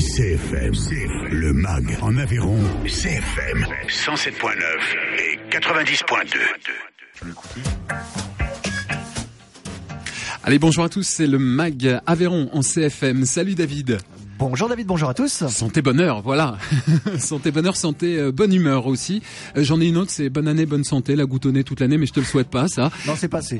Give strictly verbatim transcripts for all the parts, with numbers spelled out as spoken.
C F M, le mag en Aveyron, C F M cent sept point neuf et quatre-vingt-dix point deux. Allez, bonjour à tous, c'est le mag Aveyron en C F M. Salut David. Bonjour David, bonjour à tous. Santé, bonheur, voilà. Santé, bonheur, santé, euh, bonne humeur aussi. Euh, j'en ai une autre, c'est bonne année, bonne santé, la goutonnée toute l'année, mais je te le souhaite pas, ça. Non, c'est passé.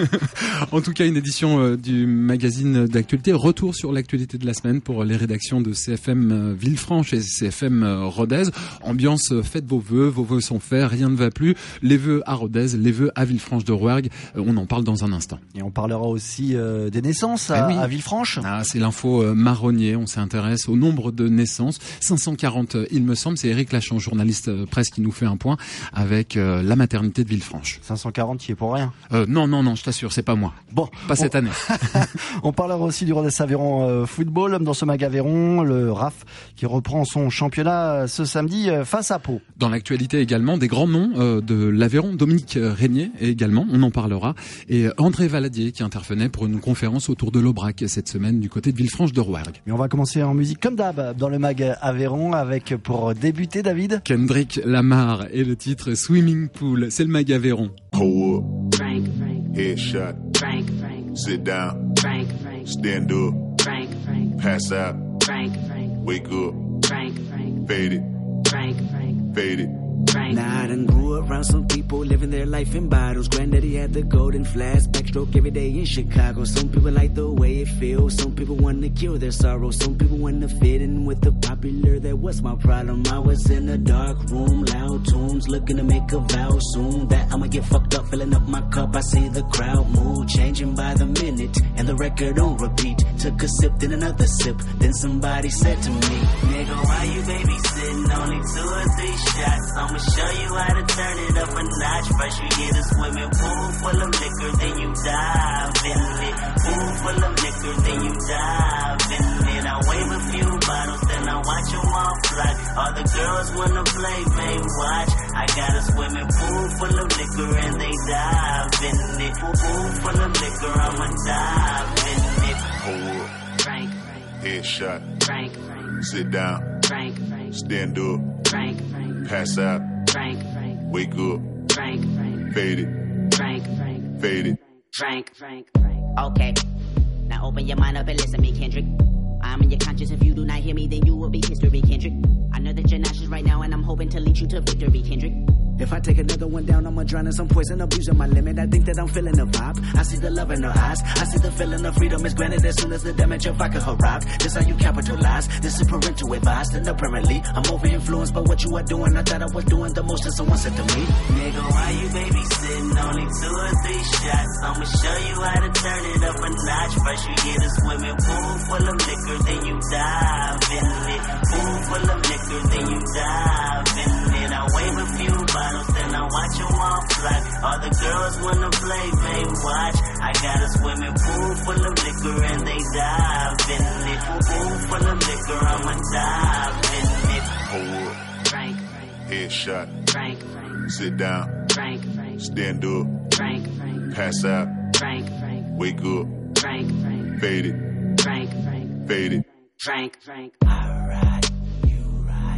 En tout cas, une édition euh, du magazine d'actualité. Retour sur l'actualité de la semaine pour les rédactions de C F M euh, Villefranche et C F M euh, Rodez. Ambiance, euh, faites vos vœux, vos vœux sont faits, rien ne va plus. Les vœux à Rodez, les vœux à Villefranche de Rouergue. Euh, on en parle dans un instant. Et on parlera aussi euh, des naissances à, ah oui. à Villefranche. Ah, c'est l'info euh, marronnier. On s'intéresse au nombre de naissances. cinq cent quarante, il me semble. C'est Eric Lachon, journaliste euh, presse, qui nous fait un point avec euh, la maternité de Villefranche. cinq cent quarante, qui est pour rien. Euh, non, non, non, je t'assure, c'est pas moi. Bon, pas cette on... année. On parlera aussi du Rodez Aveyron euh, football dans ce mag Aveyron, le R A F qui reprend son championnat euh, ce samedi euh, face à Pau. Dans l'actualité également, des grands noms euh, de l'Aveyron, Dominique Régnier également, on en parlera, et André Valadier qui intervenait pour une conférence autour de l'Aubrac cette semaine du côté de Villefranche de Rouergue. Mais on va commencer en musique comme d'hab dans le mag Aveyron avec, pour débuter, David, Kendrick Lamar et le titre Swimming Pool. C'est le mag Aveyron. Hold up, Frank, Frank. Headshot, Frank, Frank. Sit down, Frank, Frank. Stand up, Frank, Frank. Pass out, Frank, Frank. Wake up, Frank, Frank. Fade it, Frank, Frank. Fade it. Now I done grew around some people living their life in bottles. Granddaddy had the golden flask, backstroke every day in Chicago. Some people like the way it feels, some people want to kill their sorrow. Some people want to fit in with the popular, that was my problem. I was in a dark room, loud tunes, looking to make a vow soon that I'ma get fucked up, filling up my cup. I see the crowd mood changing by the minute, and the record on repeat. Took a sip, then another sip, then somebody said to me, nigga, why you babysitting? Only two or three shots, I'ma show you how to turn it up a notch. First you get a swimming pool full of liquor, then you dive in it. Pool full of liquor, then you dive in it. I wave a few bottles, then I watch them all fly. All the girls wanna play, man, watch. I got a swimming pool full of liquor and they dive in it. Pool full of liquor, I'ma dive in it. Hold up, Frank, Frank. Headshot, Frank, Frank. sit down, Frank, Frank. stand up, Frank, Frank. pass out, Frank, Frank. wake up, Frank, Frank. fade it, Frank, Frank. fade it. Frank, Frank, Frank. Okay, now open your mind up and listen to me, Kendrick. I'm in your conscience. If you do not hear me, then you will be history, Kendrick. I know that you're nauseous right now, and I'm hoping to lead you to victory, Kendrick. If I take another one down, I'ma drown in some poison, abusing my limit. I think that I'm feeling the vibe. I see the love in her eyes. I see the feeling of freedom is granted as soon as the damage of vodka arrives. This how you capitalize. This is parental advice. And apparently, I'm over influenced by what you are doing. I thought I was doing the most, and someone said to me, nigga, why you babysitting? Only two or three shots. I'ma show you how to turn it up a notch. First you get a swimming pool full of liquor, then you dive in it. Pool full of liquor, then you dive in it. I wave a few bottles, then I watch them all fly. All the girls wanna play, man, watch. I got a swimming pool full of liquor and they dive in it. Pool full of liquor, I'ma dive in it. Hold up, Frank, Frank. headshot, Frank, Frank. sit down, Frank, Frank. stand up, Frank, Frank. pass out, Frank, Frank. wake up, Frank, Frank. fade it, Frank, Frank. fade it. Frank, Frank. I ride, you ride,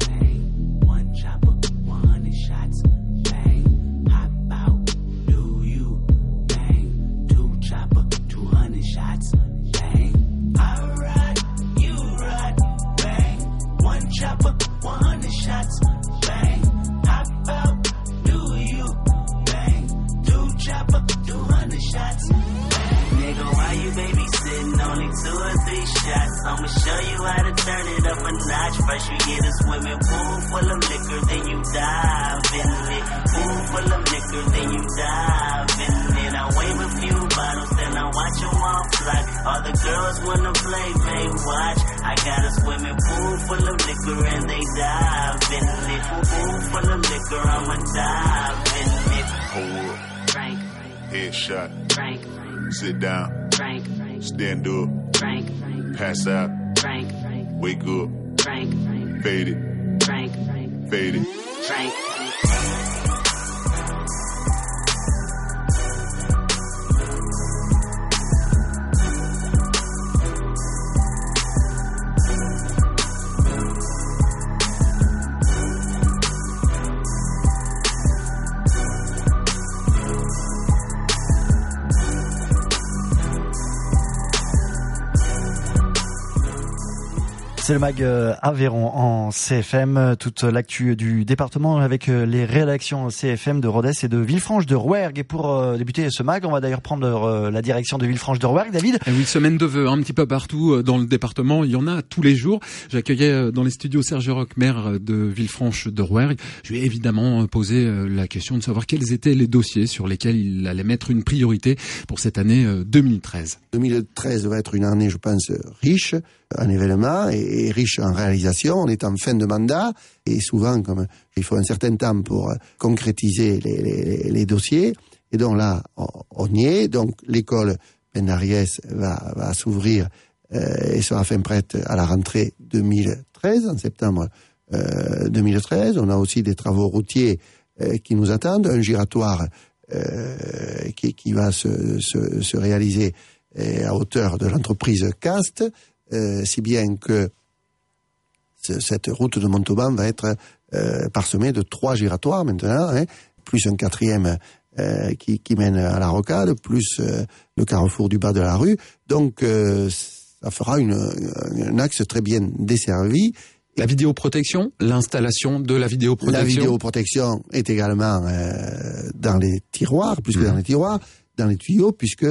bang. One chopper, one hundred shots, bang. Hop out, do you, bang. Two chopper, two hundred shots, bang. I ride, you ride, bang. One chopper, one hundred shots, bang. Hop out, do you, bang. Two chopper, two hundred shots, bang. Nigga, why you babysitting? Only two or three shots. I'ma show you how to turn it up a notch. First you get a swimming pool full of liquor, then you dive in it. Pool full of liquor, then you dive in it. I wave a few bottles, then I watch them all fly. All the girls wanna play, man, watch. I got a swimming pool full of liquor and they dive in it. Pool full of liquor, I'ma dive in it. Hold up, Frank, Frank. headshot, Frank, Frank. sit down, Frank, Frank. stand up, Frank, Frank. pass out, Frank, Frank. wake up, Frank, Frank. fade it, Frank, Frank. fade it. Frank, Frank. C'est le mag Aveyron en C F M, toute l'actu du département avec les rédactions C F M de Rodez et de Villefranche de Rouergue. Et pour euh, débuter ce mag, on va d'ailleurs prendre euh, la direction de Villefranche de Rouergue. David ? Et oui, semaine de vœux, un petit peu partout dans le département, il y en a tous les jours. J'accueillais dans les studios Serge Roch, maire de Villefranche de Rouergue. Je lui ai évidemment posé la question de savoir quels étaient les dossiers sur lesquels il allait mettre une priorité pour cette année deux mille treize. deux mille treize va être une année, je pense, riche en événements et, et riche en réalisations. On est en fin de mandat et souvent, comme il faut un certain temps pour concrétiser les, les, les dossiers, et donc là, on, on y est. Donc l'école Penariès va, va s'ouvrir euh, et sera fin prête à la rentrée deux mille treize, en septembre euh, deux mille treize. On a aussi des travaux routiers euh, qui nous attendent, un giratoire euh, qui, qui va se, se, se réaliser euh, à hauteur de l'entreprise Cast, euh, si bien que ce, cette route de Montauban va être euh, parsemée de trois giratoires maintenant, hein, plus un quatrième euh, qui, qui mène à la rocade, plus euh, le carrefour du bas de la rue. Donc euh, ça fera une, un axe très bien desservi. La vidéoprotection, l'installation de la vidéoprotection. La vidéoprotection est également euh, dans les tiroirs, plus que mmh. dans les tiroirs, dans les tuyaux, puisque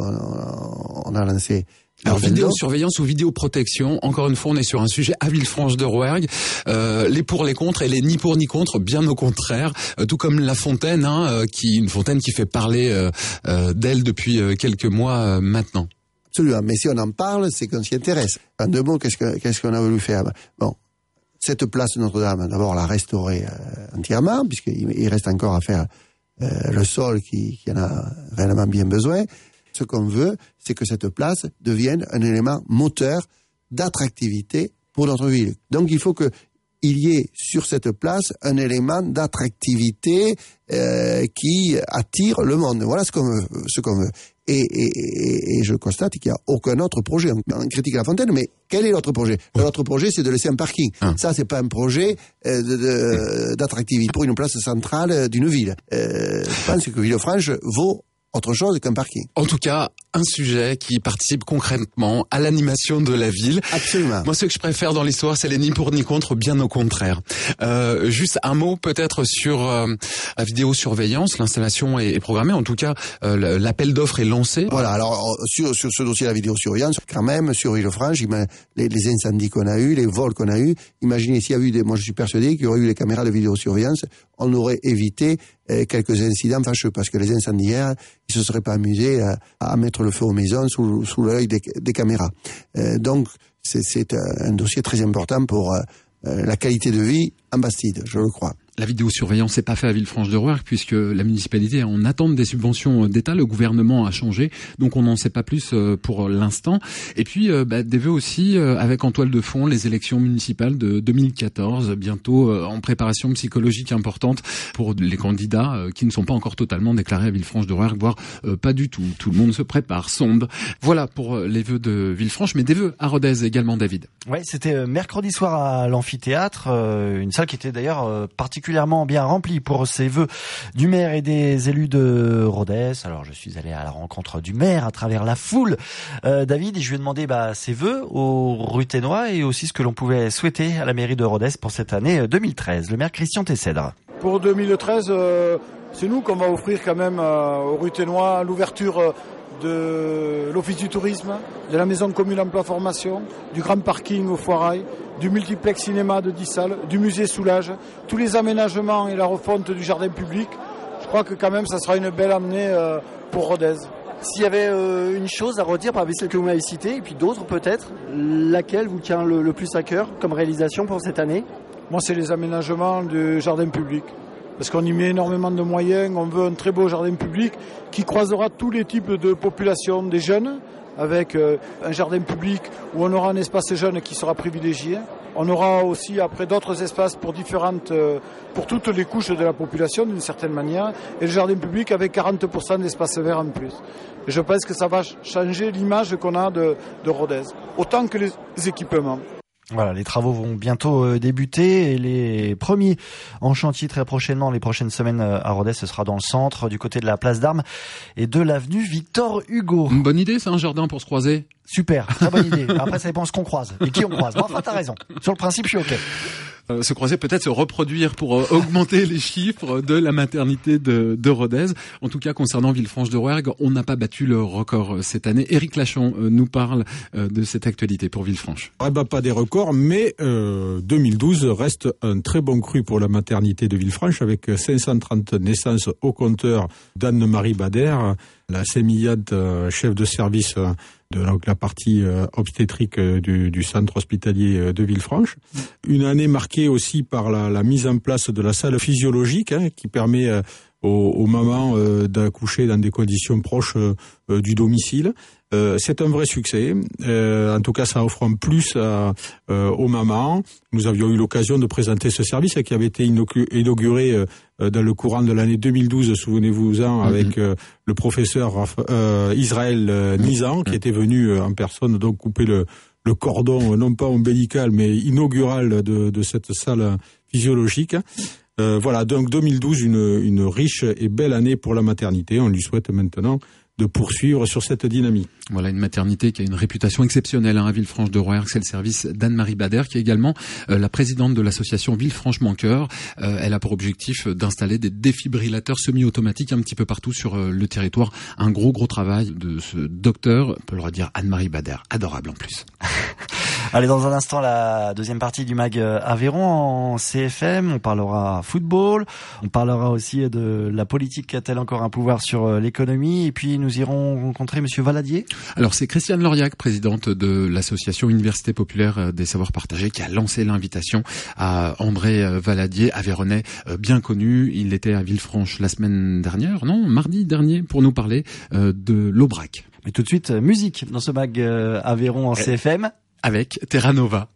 on, on a lancé. Alors vidéosurveillance ou vidéoprotection, encore une fois on est sur un sujet à Villefranche de Rouergue, euh, les pour, les contre et les ni pour ni contre, bien au contraire, euh, tout comme la fontaine, hein, euh, qui une fontaine qui fait parler euh, euh, d'elle depuis euh, quelques mois euh, maintenant. Absolument, mais si on en parle, c'est qu'on s'y intéresse. En deux mots, qu'est-ce, que, qu'est-ce qu'on a voulu faire ? Bon, cette place Notre-Dame, d'abord la restaurer euh, entièrement, puisqu'il il reste encore à faire euh, le sol qui, qui en a réellement bien besoin. Ce qu'on veut, c'est que cette place devienne un élément moteur d'attractivité pour notre ville. Donc il faut que il y ait sur cette place un élément d'attractivité euh, qui attire le monde. Voilà ce qu'on veut. Ce qu'on veut. Et, et, et, et je constate qu'il n'y a aucun autre projet. On critique la fontaine, mais quel est l'autre projet ? L'autre projet, c'est de laisser un parking. Hum. Ça, c'est pas un projet euh, de, de, d'attractivité pour une place centrale d'une ville. Euh, je pense que Villefranche vaut autre chose qu'un parking. En tout cas, un sujet qui participe concrètement à l'animation de la ville. Absolument. Moi, ce que je préfère dans l'histoire, c'est les ni pour ni contre, bien au contraire. Euh, juste un mot peut-être sur euh, la vidéosurveillance. L'installation est, est programmée. En tout cas, euh, l'appel d'offres est lancé. Voilà. Alors sur sur ce dossier de la vidéosurveillance, quand même sur Villefranche, les, les incendies qu'on a eu, les vols qu'on a eu. Imaginez s'il y a eu des. Moi, je suis persuadé qu'il y aurait eu les caméras de vidéosurveillance, on aurait évité euh, quelques incidents fâcheux parce que les incendiaires, ils se seraient pas amusés à, à mettre le feu aux maisons sous, sous l'œil des, des caméras. Euh, donc, c'est, c'est un dossier très important pour euh, la qualité de vie en Bastide, je le crois. La vidéosurveillance n'est pas faite à Villefranche de Rouergue puisque la municipalité est en attente des subventions d'État. Le gouvernement a changé, donc on n'en sait pas plus pour l'instant. Et puis bah, des vœux aussi avec en toile de fond les élections municipales de deux mille quatorze, bientôt en préparation psychologique importante pour les candidats qui ne sont pas encore totalement déclarés à Villefranche de Rouergue, voire pas du tout. Tout le monde se prépare, sonde. Voilà pour les vœux de Villefranche, mais des vœux à Rodez également, David. Ouais, c'était mercredi soir à l'amphithéâtre, une salle qui était d'ailleurs particulièrement particulièrement bien rempli pour ces vœux du maire et des élus de Rodez. Alors je suis allé à la rencontre du maire à travers la foule. Euh, David, je lui ai demandé bah, ses vœux aux Ruthénois et aussi ce que l'on pouvait souhaiter à la mairie de Rodez pour cette année deux mille treize. Le maire Christian Tessèdre. Pour deux mille treize, euh, c'est nous qu'on va offrir quand même euh, aux Ruthénois l'ouverture euh, de l'office du tourisme, de la maison commune emploi formation, du grand parking au Foirail, du multiplex cinéma de dix salles, du musée Soulage, tous les aménagements et la refonte du jardin public. Je crois que quand même ça sera une belle année euh, pour Rodez. S'il y avait euh, une chose à redire parmi celles que vous m'avez citées, et puis d'autres peut-être, laquelle vous tient le, le plus à cœur comme réalisation pour cette année ? Moi, c'est les aménagements du jardin public. Parce qu'on y met énormément de moyens, on veut un très beau jardin public qui croisera tous les types de populations, des jeunes, avec euh, un jardin public où on aura un espace jeune qui sera privilégié. On aura aussi après d'autres espaces pour différentes, euh, pour toutes les couches de la population d'une certaine manière, et le jardin public avec quarante pour cent d'espace vert en plus. Et je pense que ça va changer l'image qu'on a de, de Rodez, autant que les équipements. Voilà, les travaux vont bientôt euh, débuter et les premiers en chantier très prochainement, les prochaines semaines euh, à Rodez, ce sera dans le centre, du côté de la place d'Armes et de l'avenue Victor Hugo. Une bonne idée, c'est un jardin pour se croiser. Super, très bonne idée. Après, ça dépend ce qu'on croise et qui on croise. Bon, enfin, t'as raison. Sur le principe, je suis OK. Euh, se croiser, peut-être se reproduire pour euh, augmenter les chiffres de la maternité de, de Rodez. En tout cas, concernant Villefranche-de-Rouergue, on n'a pas battu le record cette année. Éric Lachon euh, nous parle euh, de cette actualité pour Villefranche. On ne bat pas des records, mais euh, deux mille douze reste un très bon cru pour la maternité de Villefranche, avec cinq cent trente naissances au compteur d'Anne-Marie Bader, la sémillante euh, chef de service euh, de donc, la partie euh, obstétrique euh, du, du centre hospitalier euh, de Villefranche. Une année marquée aussi par la, la mise en place de la salle physiologique, hein, qui permet euh, aux, aux mamans euh, d'accoucher dans des conditions proches euh, euh, du domicile. Euh, c'est un vrai succès. Euh, en tout cas, ça offre un plus à, euh, aux mamans. Nous avions eu l'occasion de présenter ce service qui avait été inauguré euh, dans le courant de l'année deux mille douze, souvenez-vous-en, mm-hmm. avec euh, le professeur euh, Israël euh, Nizan, mm-hmm. qui était venu euh, en personne donc couper le, le cordon, euh, non pas ombilical, mais inaugural de, de cette salle physiologique. Euh, voilà, donc deux mille douze, une, une riche et belle année pour la maternité. On lui souhaite maintenant de poursuivre sur cette dynamique. Voilà, une maternité qui a une réputation exceptionnelle hein, à Villefranche-de-Rouergue. C'est le service d'Anne-Marie Bader, qui est également euh, la présidente de l'association Villefranche-Manqueur. Euh, elle a pour objectif d'installer des défibrillateurs semi-automatiques un petit peu partout sur euh, le territoire. Un gros, gros travail de ce docteur, on peut le redire, Anne-Marie Bader. Adorable en plus. Allez, dans un instant, la deuxième partie du Mag Aveyron en C F M. On parlera football. On parlera aussi de la politique. A-t-elle encore un pouvoir sur l'économie? Et puis, nous irons rencontrer Monsieur Valadier. Alors, c'est Christiane Lauriac, présidente de l'association Université Populaire des Savoirs Partagés, qui a lancé l'invitation à André Valadier, Aveyronnais bien connu. Il était à Villefranche la semaine dernière, non, mardi dernier, pour nous parler de l'Aubrac. Mais tout de suite, musique dans ce Mag Aveyron en C F M. Avec Terra Nova.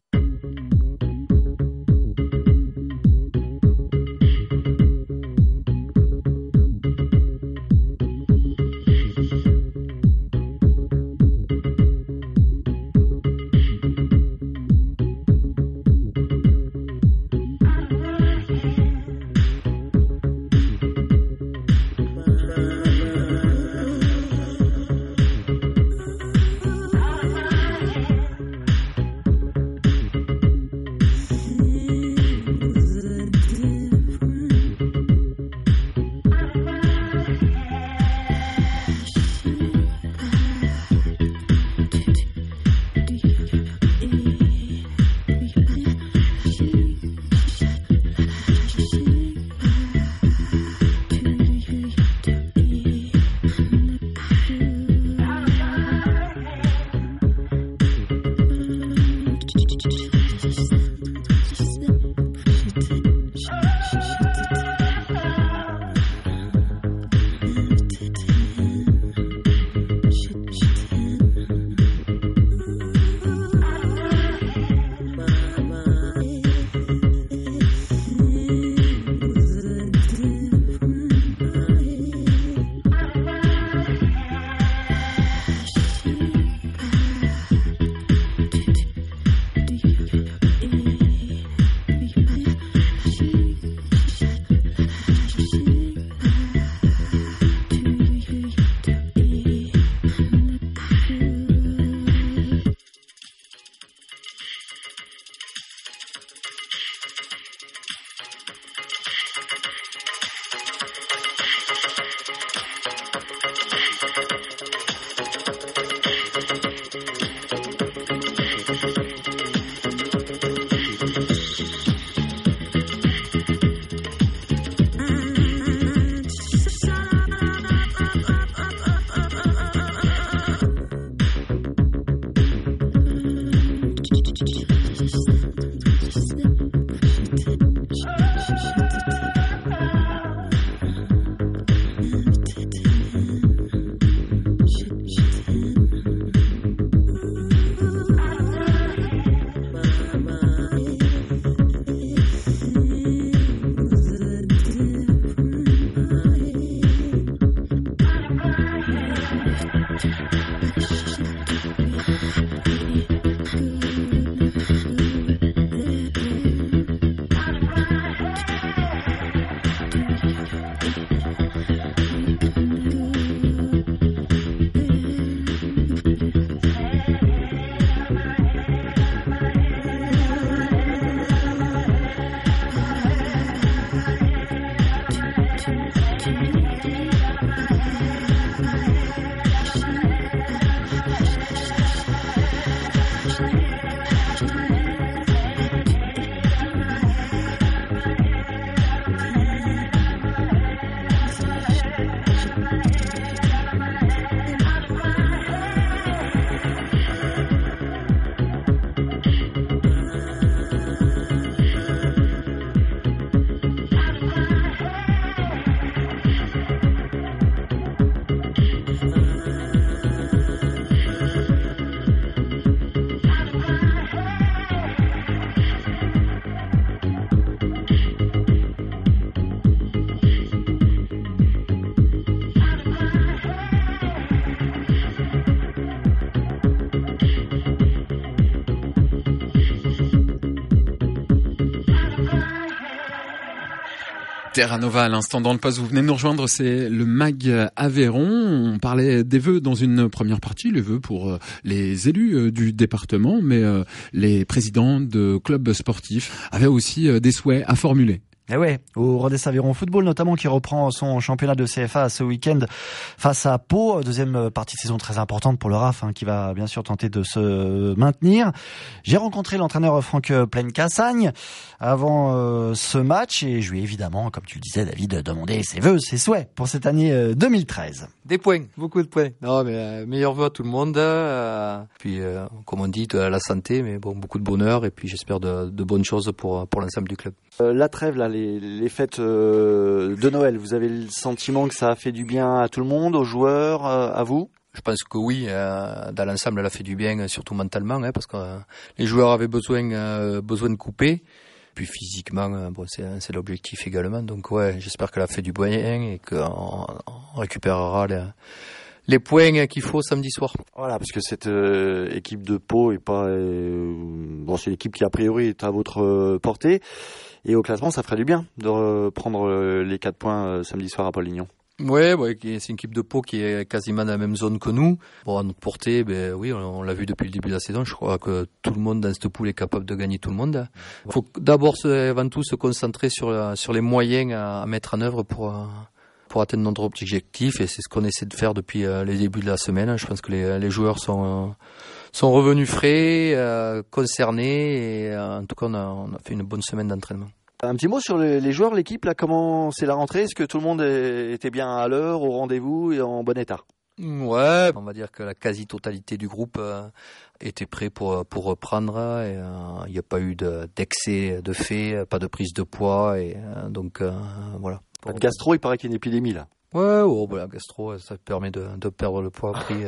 Terra Nova à l'instant dans le poste, vous venez de nous rejoindre, c'est le Mag Aveyron. On parlait des vœux dans une première partie, les vœux pour les élus du département, mais les présidents de clubs sportifs avaient aussi des souhaits à formuler. Eh ouais, au Rodez Aveyron Football notamment qui reprend son championnat de C F A ce week-end face à Pau, deuxième partie de saison très importante pour le R A F hein, qui va bien sûr tenter de se maintenir. J'ai rencontré l'entraîneur Franck Plaine-Cassagne avant euh, ce match et je lui ai évidemment, comme tu le disais David, demandé ses vœux, ses souhaits pour cette année euh, deux mille treize. Des points, beaucoup de points. Non mais euh, meilleurs vœux à tout le monde. Euh, puis euh, comme on dit, de la santé, mais bon beaucoup de bonheur et puis j'espère de, de bonnes choses pour pour l'ensemble du club. Euh, la trêve là, les, les fêtes euh, de Noël, vous avez le sentiment que ça a fait du bien à tout le monde, aux joueurs, euh, à vous ? Je pense que oui, euh, dans l'ensemble, elle a fait du bien, surtout mentalement, hein, parce que euh, les joueurs avaient besoin, euh, besoin de couper. Puis physiquement, euh, bon, c'est, c'est l'objectif également. Donc ouais, j'espère qu'elle a fait du bien et qu'on on récupérera les, les points qu'il faut samedi soir. Voilà, parce que cette euh, équipe de Pau est pas, euh, bon, c'est l'équipe qui a priori est à votre euh, portée. Et au classement, ça ferait du bien de reprendre euh, les quatre points euh, samedi soir à Paul-Lignon. Ouais, ouais, c'est une équipe de Pau qui est quasiment dans la même zone que nous. Bon, à notre portée, ben oui, on, on l'a vu depuis le début de la saison. Je crois que tout le monde dans cette poule est capable de gagner tout le monde. Il faut d'abord, avant tout, se concentrer sur sur les moyens à, à mettre en œuvre pour pour atteindre notre objectif. Et c'est ce qu'on essaie de faire depuis les débuts de la semaine. Je pense que les, les joueurs sont sont revenus frais, euh, concernés. Et en tout cas, on a, on a fait une bonne semaine d'entraînement. Un petit mot sur les, les joueurs, l'équipe, là, comment c'est la rentrée ? Est-ce que tout le monde est, était bien à l'heure, au rendez-vous et en bon état ? Ouais, on va dire que la quasi-totalité du groupe euh, était prêt pour pour reprendre. Il n'y euh, a pas eu de, d'excès de fait, pas de prise de poids et euh, donc euh, voilà. Pas de gastro, il paraît qu'il y a une épidémie là. Ouais, oh, bah, la gastro, ça permet de, de perdre le poids pris.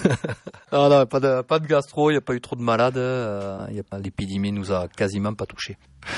non, non, pas de, pas de gastro, il n'y a pas eu trop de malades, euh, y a pas, l'épidémie nous a quasiment pas touchés.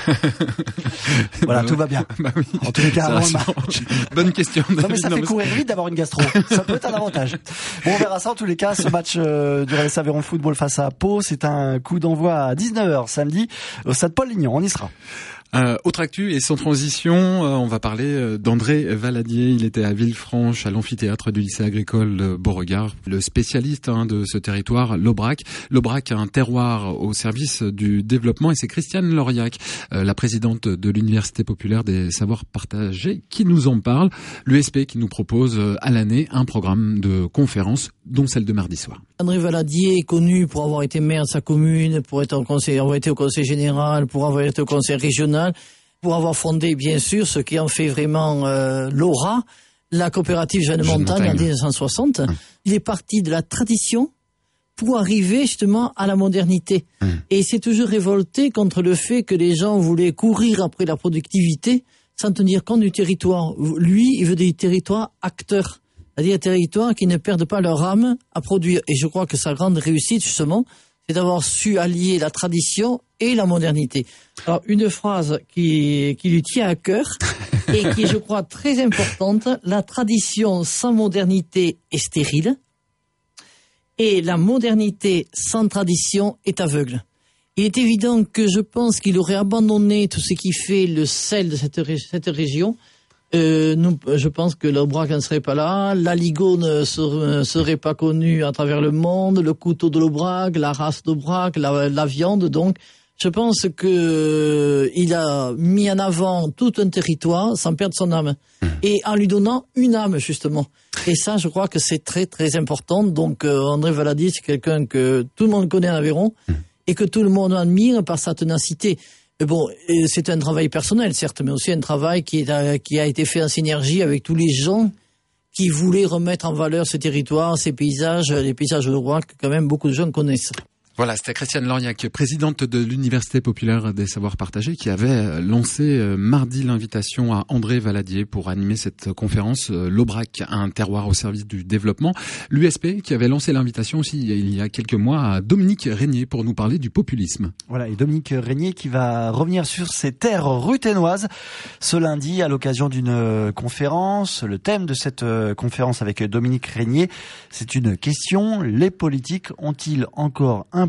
Voilà, tout va bien. Bah oui. En tous les cas, avant le match. Bonne question. Non, mais ça non, fait mais courir vite d'avoir une gastro. Ça peut être un avantage. Bon, on verra ça en tous les cas. Ce match euh, du Rodez Aveyron Football face à Pau, c'est un coup d'envoi à dix-neuf heures samedi au stade Paul-Lignon. On y sera. Euh, autre actu et sans transition, euh, on va parler euh, d'André Valadier. Il était à Villefranche, à l'amphithéâtre du lycée agricole de Beauregard, le spécialiste hein, de ce territoire, l'Aubrac. L'Aubrac a un terroir au service du développement et c'est Christiane Lauriac, euh, la présidente de l'Université populaire des savoirs partagés, qui nous en parle. L'U S P qui nous propose euh, à l'année un programme de conférences, dont celle de mardi soir. André Valadier est connu pour avoir été maire de sa commune, pour être au conseil, avoir été au conseil général, pour avoir été au conseil régional, pour avoir fondé, bien sûr, ce qui en fait vraiment euh, l'aura, la coopérative Jeune Montagne en dix-neuf cent soixante. Hum. Il est parti de la tradition pour arriver justement à la modernité. Hum. Et il s'est toujours révolté contre le fait que les gens voulaient courir après la productivité sans tenir compte du territoire. Lui, il veut des territoires acteurs. C'est-à-dire des territoires qui ne perdent pas leur âme à produire. Et je crois que sa grande réussite, justement, c'est d'avoir su allier la tradition et la modernité. Alors, une phrase qui, qui lui tient à cœur et qui est, je crois, très importante. La tradition sans modernité est stérile et la modernité sans tradition est aveugle. Il est évident que je pense qu'il aurait abandonné tout ce qui fait le sel de cette, ré- cette région. Euh, nous, je pense que l'Aubrac ne serait pas là, la Ligo ne serait, serait pas connue à travers le monde, le couteau de l'Aubrac, la race d'Aubrac, la, la viande. Donc, je pense que euh, il a mis en avant tout un territoire sans perdre son âme et en lui donnant une âme justement. Et ça, je crois que c'est très très important. Donc, euh, André Valadier, c'est quelqu'un que tout le monde connaît en Aveyron et que tout le monde admire par sa ténacité. Bon, c'est un travail personnel, certes, mais aussi un travail qui, est, qui a été fait en synergie avec tous les gens qui voulaient remettre en valeur ce territoire, ces paysages, les paysages de l'Aubrac que quand même beaucoup de gens connaissent. Voilà, c'était Christiane Lauriac, présidente de l'Université populaire des savoirs partagés, qui avait lancé mardi l'invitation à André Valadier pour animer cette conférence l'Aubrac, un terroir au service du développement. L'U S P qui avait lancé l'invitation aussi il y a quelques mois à Dominique Régnier pour nous parler du populisme. Voilà, et Dominique Régnier qui va revenir sur ses terres ruthénoises ce lundi à l'occasion d'une conférence. Le thème de cette conférence avec Dominique Régnier, c'est une question: les politiques ont-ils encore un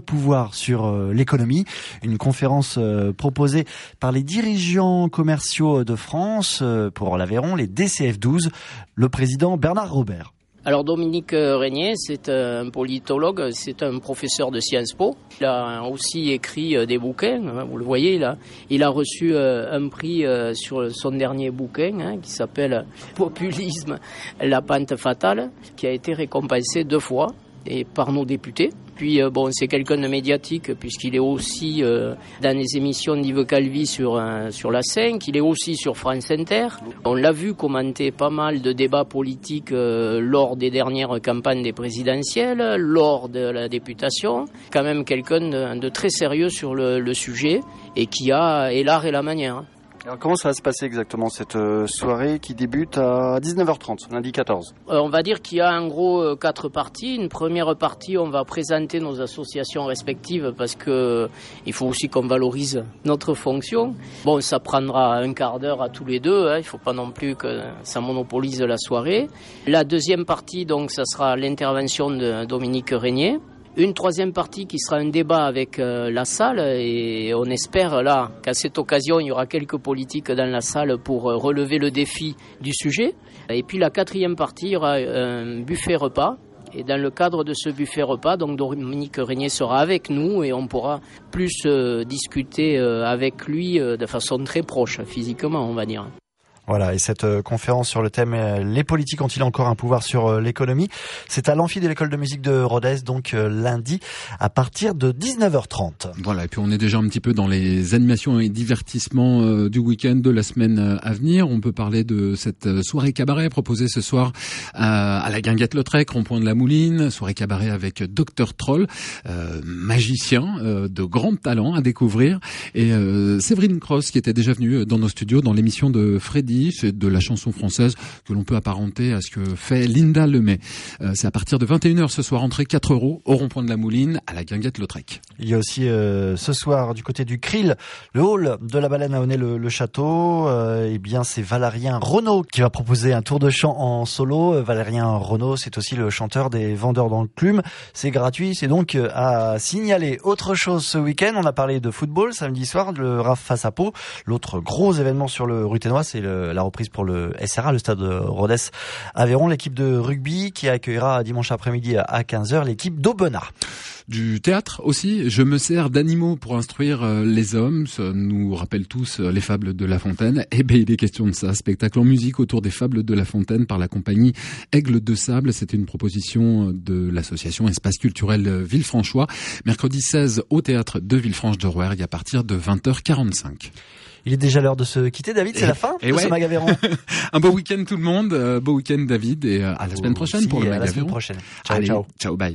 pouvoir sur euh, l'économie. Une conférence euh, proposée par les dirigeants commerciaux de France euh, pour l'Aveyron, les D C F douze, le président Bernard Robert. Alors Dominique Régnier, c'est un politologue, c'est un professeur de Sciences Po. Il a aussi écrit des bouquins, vous le voyez là. Il a reçu un prix sur son dernier bouquin hein, qui s'appelle Populisme, la pente fatale, qui a été récompensé deux fois et par nos députés. Puis bon, c'est quelqu'un de médiatique puisqu'il est aussi euh, dans les émissions d'Yves Calvi sur euh, sur la cinq, il est aussi sur France Inter. On l'a vu commenter pas mal de débats politiques euh, lors des dernières campagnes des présidentielles, lors de la députation. Quand même quelqu'un de, de très sérieux sur le, le sujet et qui a et l'art et la manière. Alors comment ça va se passer exactement cette soirée qui débute à dix-neuf heures trente, lundi quatorze? euh, On va dire qu'il y a en gros euh, quatre parties. Une première partie, on va présenter nos associations respectives parce que il faut aussi qu'on valorise notre fonction. Bon, ça prendra un quart d'heure à tous les deux. Hein, il ne faut pas non plus que ça monopolise la soirée. La deuxième partie, donc, ça sera l'intervention de Dominique Régnier. Une troisième partie qui sera un débat avec euh, la salle et on espère là qu'à cette occasion il y aura quelques politiques dans la salle pour euh, relever le défi du sujet. Et puis la quatrième partie, il y aura un buffet repas et dans le cadre de ce buffet repas, donc Dominique Régnier sera avec nous et on pourra plus euh, discuter euh, avec lui euh, de façon très proche, physiquement on va dire. Voilà, et cette euh, conférence sur le thème euh, « Les politiques ont-ils encore un pouvoir sur euh, l'économie ?» C'est à l'amphi de l'école de musique de Rodez, donc euh, lundi à partir de dix-neuf heures trente. Voilà, et puis on est déjà un petit peu dans les animations et divertissements euh, du week-end de la semaine euh, à venir. On peut parler de cette euh, soirée cabaret proposée ce soir à, à la Guinguette-Lautrec, rond-point de la Mouline. Soirée cabaret avec Docteur Troll, euh, magicien euh, de grand talent à découvrir. Et euh, Séverine Cross qui était déjà venue dans nos studios dans l'émission de Freddy. C'est de la chanson française que l'on peut apparenter à ce que fait Linda Lemay. Euh, c'est à partir de vingt et une heures ce soir, entrée quatre euros au rond-point de la Mouline à la Guinguette-Lautrec. Il y a aussi euh, ce soir du côté du Krill, le hall de la Baleine à Honnay-le-Château. Euh, eh bien, c'est Valérien Renaud qui va proposer un tour de chant en solo. Euh, Valérien Renaud, c'est aussi le chanteur des Vendeurs dans le Clume. C'est gratuit, c'est donc euh, à signaler. Autre chose ce week-end, on a parlé de football samedi soir, le R A F face à Pau. L'autre gros événement sur le Ruténois, c'est le la reprise pour le S R A, le stade Rodez Aveyron, l'équipe de rugby qui accueillera dimanche après-midi à quinze heures l'équipe d'Aubenas. Du théâtre aussi, je me sers d'animaux pour instruire les hommes, ça nous rappelle tous les fables de La Fontaine. Eh bien, il est question de ça, spectacle en musique autour des fables de La Fontaine par la compagnie Aigle de Sable. C'était une proposition de l'association Espace Culturel Villefranchois, mercredi seize au théâtre de Villefranche-de-Rouergue à partir de vingt heures quarante-cinq. Il est déjà l'heure de se quitter, David, c'est et, la fin de ouais. ce Mag Aveyron. Un beau week-end tout le monde, euh, beau week-end David, et euh, à la semaine prochaine aussi, pour le Mag à la Aveyron. Semaine prochaine. Ciao, Allez, ciao. Ciao, bye.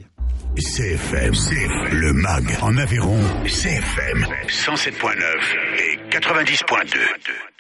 C F M, le Mag en Aveyron, C F M cent sept point neuf et quatre-vingt-dix point deux.